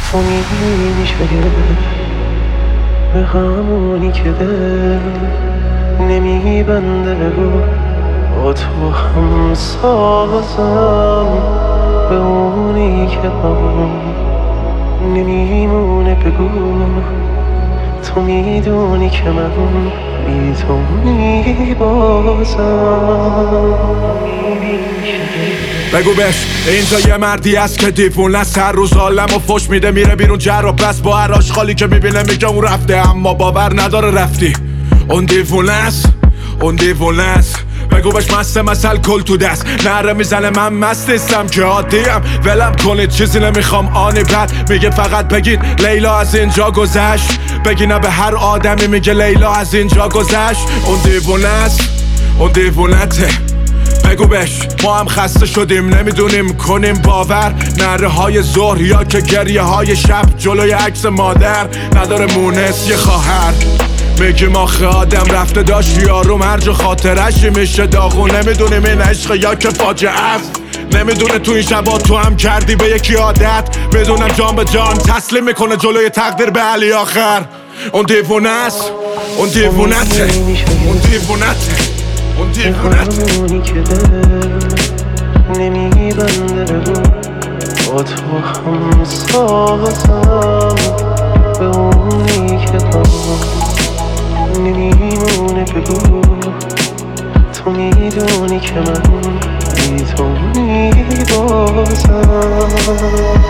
تو میشه به همونی که دل نمیبنده بگو با تو هم سازم، به اونی که با نمیمونه بگو تو میدونی که من بی تو میبازم. بگو بهش اینجا یه مردی هست که دیوونه است، هر روز عالم و فش میده میره بیرون جر و بس، با هر آشغالی که میبینه میگه اون رفته، اما باور نداره رفتی. اون دیوونه است، اون دیوونه است. بگو بهش مست مثل کل تو دست نره میزنه من مست نیستم که عادیم، ولم کنید چیزی نمیخوام آنی بد میگه فقط بگید لیلا از اینجا گذشت، بگی نه به هر آدمی میگه لیلا از اینجا گذشت. اون دیوونه است، اون دیوونته. بگو بهش ما هم خسته شدیم نمیدونیم کنیم باور، نره های ظهر یا که گریه های شب جلوی عکس مادر نداره مونس یه خواهر. میگیم آخه آدم رفته داشت یارو مرج و خاطرش میشه داغون، نمیدونیم این عشق یا که فاجعه است، نمیدونه تو این شبا تو هم کردی به یکی عادت، میدونم جان به جان تسلیم میکنه جلوی تقدیر به علی آخر. اون دیوونه است، اون دیوونته، اون دیوونته، اون دیوونته. همونی که دل نمیبنده بگو با تو هم سازم، به اونی که با نمیمونه بگو تو میدونی که من بی تو میبازم.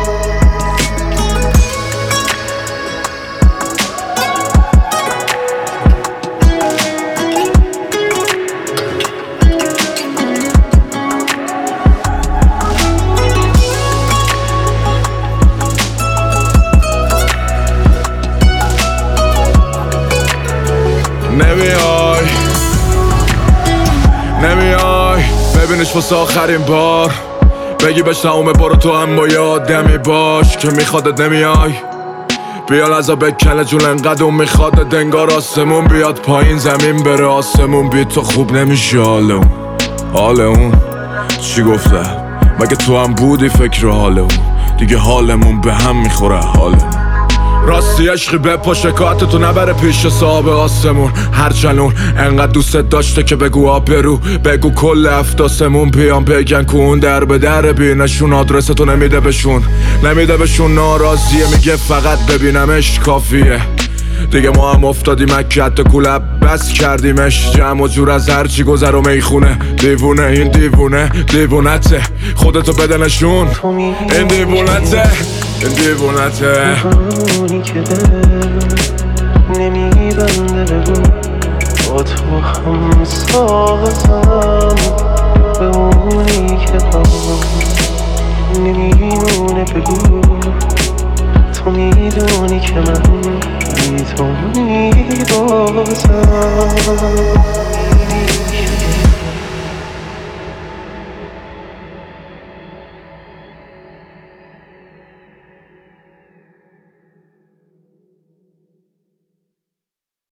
نمیای ببینش واسه آخرین بار، بگی بهش نامه برو تو هم با یه آدمی باش که میخوادت نمیای، بیا لحظه بکنه جون انقدر اون میخوادت انگار آسمون بیاد پایین زمین بره آسمون بی تو خوب نمیشه. حال اون چی گفته مگه تو هم بودی فکر حال اون، دیگه حالمون به هم میخوره حالمون. راستی عشقی بپا شکایت تو نبره پیش صاحب آسمون، هرچنون انقدر دوستت داشته که بگو آبرو، بگو کل افتاسمون بیان بگن که اون در به در بینشون، آدرس تو نمیده بهشون، نمیده بهشون، ناراضیه میگه فقط ببینمش کافیه، دیگه ما هم افتادیم اکت کلب بس کردیمش، جمع و جور از هرچی گذر و میخونه. دیوونه این دیوونه دیوونته، خودتو بده نشون این دیوونته، این دیوونته. همونی که دل نمیبنده بگو با تو هم سازم، به اونی که با نمیمونه بگو تو میدونی که من بی تو میبازم.